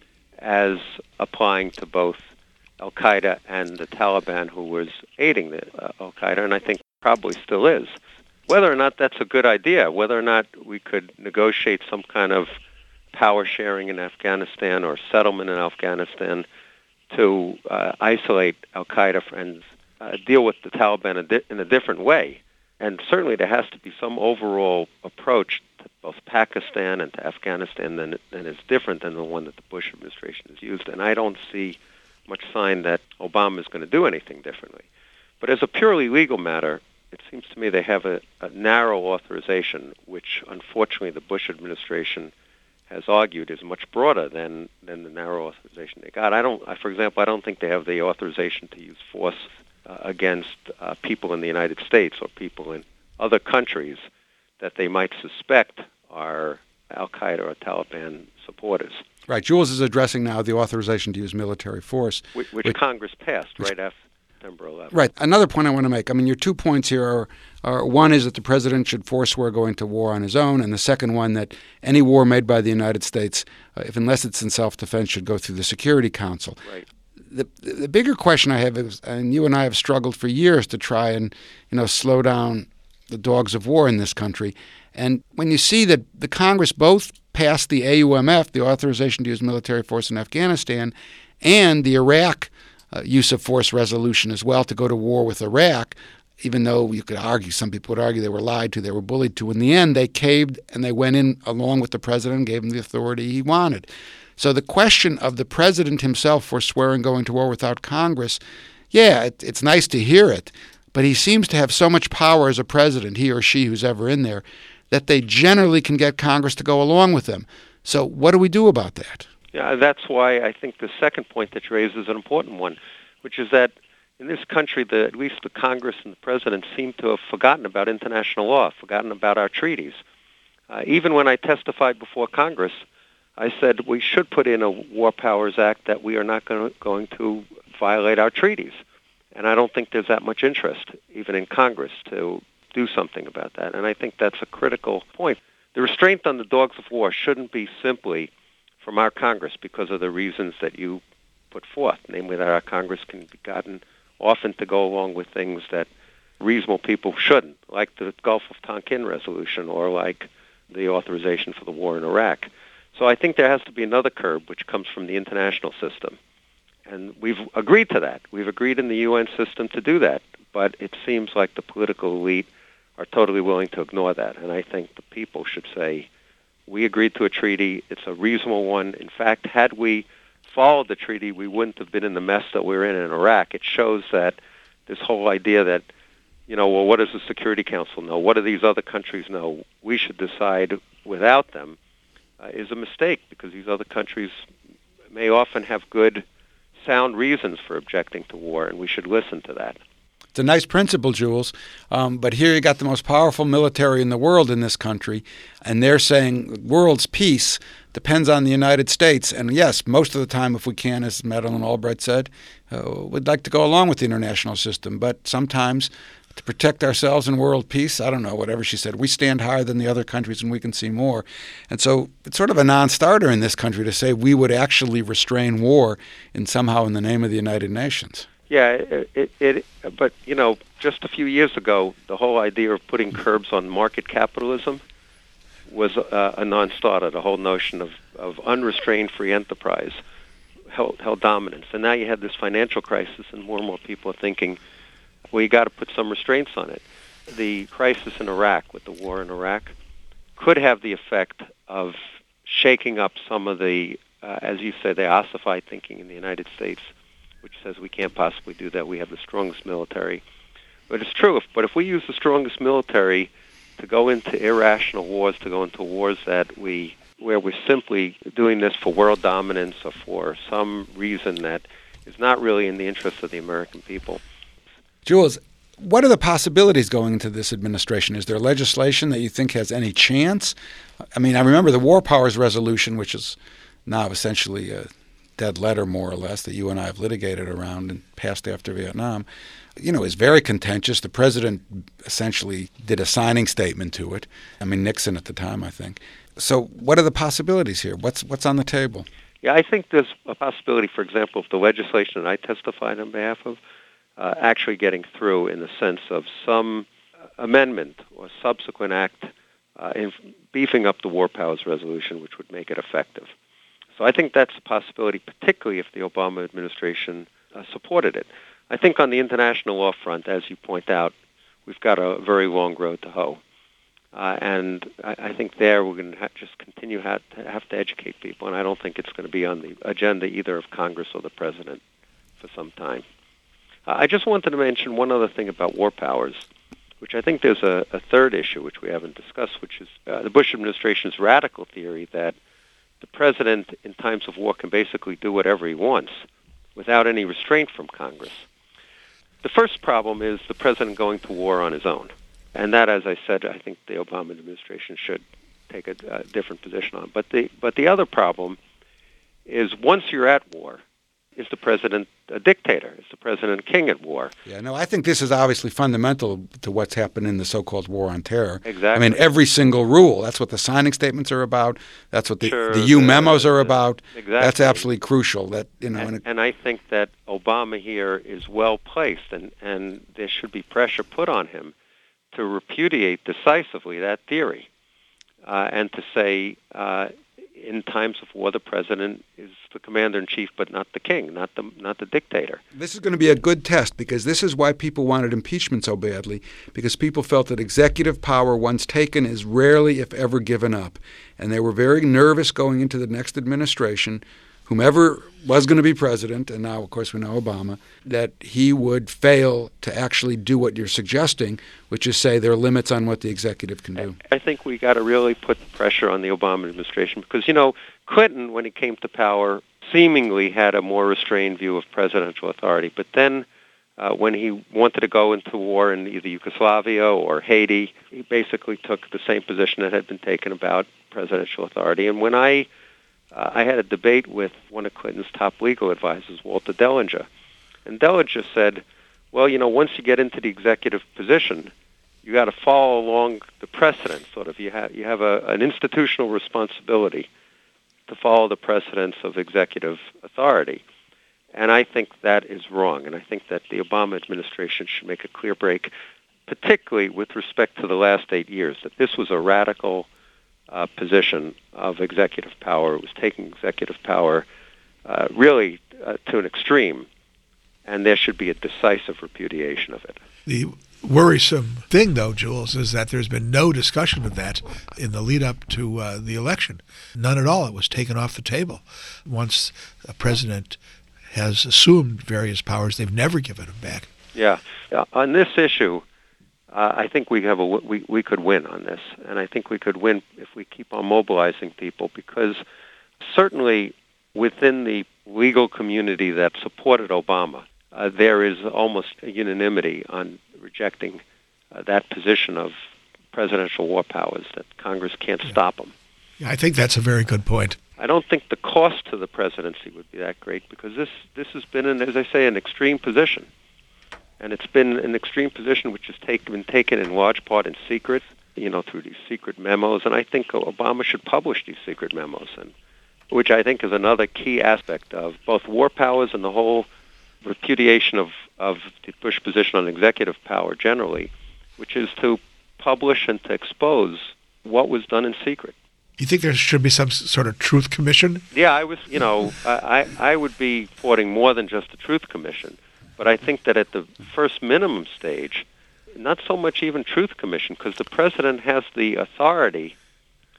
as applying to both Al-Qaeda and the Taliban who was aiding the uh, Al-Qaeda, and I think probably still is. Whether or not that's a good idea, whether or not we could negotiate some kind of power sharing in Afghanistan or settlement in Afghanistan to uh, isolate Al-Qaeda and uh, deal with the Taliban a di- in a different way. And certainly there has to be some overall approach to both Pakistan and to Afghanistan that is different than the one that the Bush administration has used. And I don't see much sign that Obama is going to do anything differently. But as a purely legal matter, it seems to me they have a, a narrow authorization, which unfortunately the Bush administration has argued is much broader than, than the narrow authorization they got. I don't, I, for example, I don't think they have the authorization to use force uh, against uh, people in the United States or people in other countries that they might suspect are Al-Qaeda or Taliban supporters. Right. Jules is addressing now the authorization to use military force. Which, which, which Congress passed which, right after September eleventh. Right. Another point I want to make, I mean, your two points here are, are one is that the president should forswear going to war on his own, and the second one that any war made by the United States, uh, if unless it's in self-defense, should go through the Security Council. Right. The, the bigger question I have is, and you and I have struggled for years to try and, you know, slow down the dogs of war in this country. And when you see that the Congress both passed the A U M F, the authorization to use military force in Afghanistan, and the Iraq uh, use of force resolution as well to go to war with Iraq, even though you could argue, some people would argue they were lied to, they were bullied to. In the end, they caved and they went in along with the president and gave him the authority he wanted. So the question of the president himself forswearing going to war without Congress, yeah, it, it's nice to hear it, but he seems to have so much power as a president, he or she who's ever in there, that they generally can get Congress to go along with them. So what do we do about that? Yeah, that's why I think the second point that you raise is an important one, which is that in this country, the, at least the Congress and the president seem to have forgotten about international law, forgotten about our treaties. Uh, even when I testified before Congress, I said we should put in a War Powers Act that we are not gonna, going to violate our treaties. And I don't think there's that much interest, even in Congress, to do something about that. And I think that's a critical point. The restraint on the dogs of war shouldn't be simply from our Congress because of the reasons that you put forth, namely that our Congress can be gotten often to go along with things that reasonable people shouldn't, like the Gulf of Tonkin resolution or like the authorization for the war in Iraq. So I think there has to be another curb which comes from the international system. And we've agreed to that. We've agreed in the U N system to do that. But it seems like the political elite are totally willing to ignore that. And I think the people should say, we agreed to a treaty. It's a reasonable one. In fact, had we followed the treaty, we wouldn't have been in the mess that we're in in Iraq. It shows that this whole idea that, you know, well, what does the Security Council know? What do these other countries know? We should decide without them uh, is a mistake because these other countries may often have good, sound reasons for objecting to war, and we should listen to that. It's a nice principle, Jules, um, but here you got the most powerful military in the world in this country, and they're saying the world's peace depends on the United States. And yes, most of the time, if we can, as Madeleine Albright said, uh, we'd like to go along with the international system. But sometimes, to protect ourselves in world peace, I don't know, whatever she said, we stand higher than the other countries and we can see more. And so it's sort of a non-starter in this country to say we would actually restrain war in somehow in the name of the United Nations. Yeah, it, it, it, but, you know, just a few years ago, the whole idea of putting curbs on market capitalism was uh, a non-starter. The whole notion of, of unrestrained free enterprise held, held dominance. And now you have this financial crisis, and more and more people are thinking, well, you got to put some restraints on it. The crisis in Iraq, with the war in Iraq, could have the effect of shaking up some of the, uh, as you say, the ossified thinking in the United States, which says we can't possibly do that. We have the strongest military. But it's true. If, but if we use the strongest military to go into irrational wars, to go into wars that we where we're simply doing this for world dominance or for some reason that is not really in the interest of the American people. Jules, what are the possibilities going into this administration? Is there legislation that you think has any chance? I mean, I remember the War Powers Resolution, which is now essentially a dead letter, more or less, that you and I have litigated around and passed after Vietnam, you know, is very contentious. The president essentially did a signing statement to it. I mean, Nixon at the time, I think. So what are the possibilities here? What's what's on the table? Yeah, I think there's a possibility, for example, of the legislation that I testified on behalf of uh, actually getting through in the sense of some amendment or subsequent act uh, in beefing up the War Powers Resolution, which would make it effective. So I think that's a possibility, particularly if the Obama administration uh, supported it. I think on the international law front, as you point out, we've got a very long road to hoe. Uh, and I, I think there we're going to ha- just continue ha- to have to educate people, and I don't think it's going to be on the agenda either of Congress or the President for some time. Uh, I just wanted to mention one other thing about war powers, which I think there's a, a third issue which we haven't discussed, which is uh, the Bush administration's radical theory that the President in times of war can basically do whatever he wants without any restraint from Congress. The first problem is the President going to war on his own. And that, as I said, I think the Obama administration should take a, a different position on. But the but the other problem is once you're at war, is the president a dictator? Is the president king at war? Yeah, no, I think this is obviously fundamental to what's happened in the so-called war on terror. Exactly. I mean, every single rule. That's what the signing statements are about. That's what the, sure, the U the, memos are the, about. Exactly. That's absolutely crucial. That you know, and, and, it, and I think that Obama here is well placed, and, and there should be pressure put on him to repudiate decisively that theory, uh, and to say, uh, in times of war, the president is the commander-in-chief, but not the king, not the not the dictator. This is going to be a good test, because this is why people wanted impeachment so badly, because people felt that executive power, once taken, is rarely, if ever, given up. And they were very nervous going into the next administration, whomever was going to be president, and now, of course, we know Obama, that he would fail to actually do what you're suggesting, which is say there are limits on what the executive can do. I think we got to really put pressure on the Obama administration because, you know, Clinton, when he came to power, seemingly had a more restrained view of presidential authority. But then uh, when he wanted to go into war in either Yugoslavia or Haiti, he basically took the same position that had been taken about presidential authority. And when I Uh, I had a debate with one of Clinton's top legal advisors, Walter Dellinger. And Dellinger said, well, you know, once you get into the executive position, you got to follow along the precedent, sort of. You have you have a, an institutional responsibility to follow the precedents of executive authority. And I think that is wrong. And I think that the Obama administration should make a clear break, particularly with respect to the last eight years, that this was a radical Uh, position of executive power. It was taking executive power uh, really uh, to an extreme, and there should be a decisive repudiation of it. The worrisome thing, though, Jules, is that there's been no discussion of that in the lead-up to uh, the election. None at all. It was taken off the table. Once a president has assumed various powers, they've never given them back. Yeah. Uh, on this issue, Uh, I think we have a we we could win on this, and I think we could win if we keep on mobilizing people, because certainly within the legal community that supported Obama, uh, there is almost a unanimity on rejecting uh, that position of presidential war powers, that Congress can't yeah. stop them. Yeah, I think that's a very good point. I don't think the cost to the presidency would be that great, because this this has been, an, as I say, an extreme position. And it's been an extreme position which has take, been taken in large part in secret, you know, through these secret memos. And I think Obama should publish these secret memos, and which I think is another key aspect of both war powers and the whole repudiation of, of the Bush position on executive power generally, which is to publish and to expose what was done in secret. You think there should be some sort of truth commission? Yeah, I was, you know, I, I would be supporting more than just the Truth Commission. But I think that at the first minimum stage, not so much even Truth Commission, because the president has the authority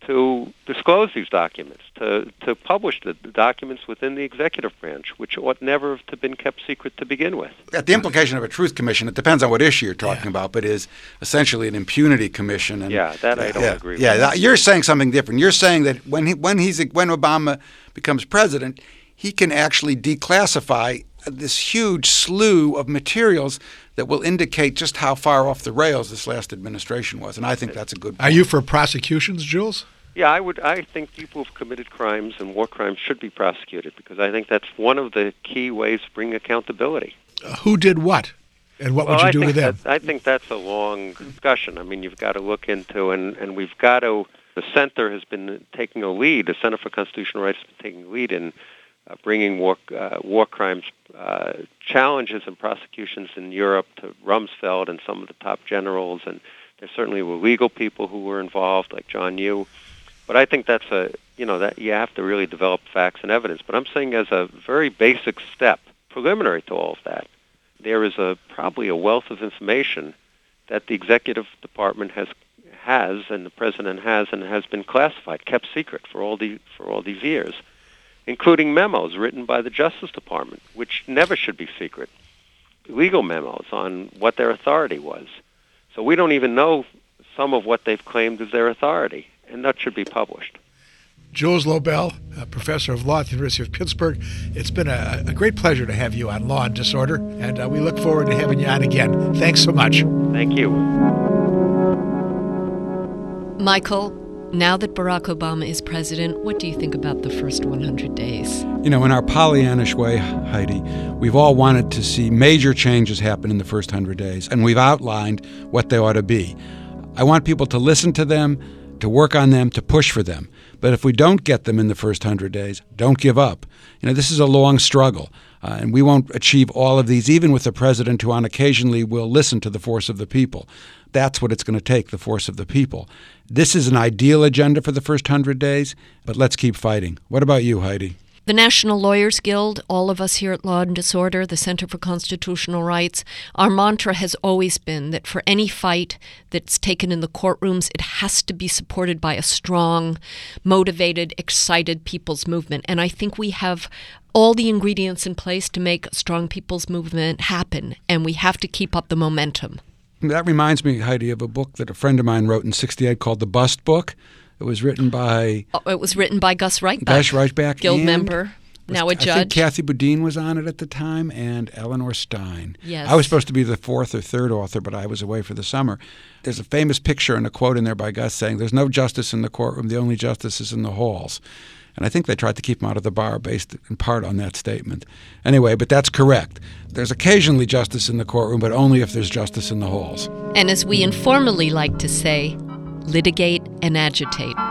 to disclose these documents, to, to publish the documents within the executive branch, which ought never to have been kept secret to begin with. At the implication of a truth commission, it depends on what issue you're talking yeah. about, but is essentially an impunity commission. And, yeah, that I don't yeah, agree with. Yeah, that, you're saying something different. You're saying that when he, when he's when Obama becomes president, he can actually declassify this huge slew of materials that will indicate just how far off the rails this last administration was, and I think that's a good point. Are you for prosecutions, Jules? Yeah, I would. I think people who've committed crimes and war crimes should be prosecuted because I think that's one of the key ways to bring accountability. Uh, who did what, and what well, would you I do think with them? That, I think that's a long discussion. I mean, you've got to look into, and, and we've got to. The Center has been taking a lead. The Center for Constitutional Rights has been taking a lead in uh, bringing war uh, war crimes uh, challenges and prosecutions in Europe to Rumsfeld and some of the top generals, and there certainly were legal people who were involved, like John Yoo. But I think that's a, you know, that you have to really develop facts and evidence. But I'm saying as a very basic step, preliminary to all of that, there is a probably a wealth of information that the executive department has has and the president has and has been classified, kept secret for all the for all these years, including memos written by the Justice Department, which never should be secret, legal memos on what their authority was. So we don't even know some of what they've claimed as their authority. And that should be published. Jules Lobel, a professor of law at the University of Pittsburgh. It's been a, a great pleasure to have you on Law and Disorder, and uh, we look forward to having you on again. Thanks so much. Thank you. Michael, now that Barack Obama is president, what do you think about the first one hundred days? You know, in our Pollyannish way, Heidi, we've all wanted to see major changes happen in the first one hundred days, and we've outlined what they ought to be. I want people to listen to them, to work on them, to push for them. But if we don't get them in the first one hundred days, don't give up. You know, this is a long struggle, uh, and we won't achieve all of these, even with a president who on occasionally will listen to the force of the people. That's what it's going to take, the force of the people. This is an ideal agenda for the first one hundred days, but let's keep fighting. What about you, Heidi? The National Lawyers Guild, all of us here at Law and Disorder, the Center for Constitutional Rights, our mantra has always been that for any fight that's taken in the courtrooms, it has to be supported by a strong, motivated, excited people's movement. And I think we have all the ingredients in place to make a strong people's movement happen, and we have to keep up the momentum. That reminds me, Heidi, of a book that a friend of mine wrote in sixty-eight called The Bust Book. It was written by... Oh, it was written by Gus Reichbach. Gus Reichbach. Guild member, now a judge. I think Kathy Boudin was on it at the time, and Eleanor Stein. Yes. I was supposed to be the fourth or third author, but I was away for the summer. There's a famous picture and a quote in there by Gus saying, "There's no justice in the courtroom, the only justice is in the halls." And I think they tried to keep him out of the bar based in part on that statement. Anyway, but that's correct. There's occasionally justice in the courtroom, but only if there's justice in the halls. And as we informally like to say, litigate and agitate.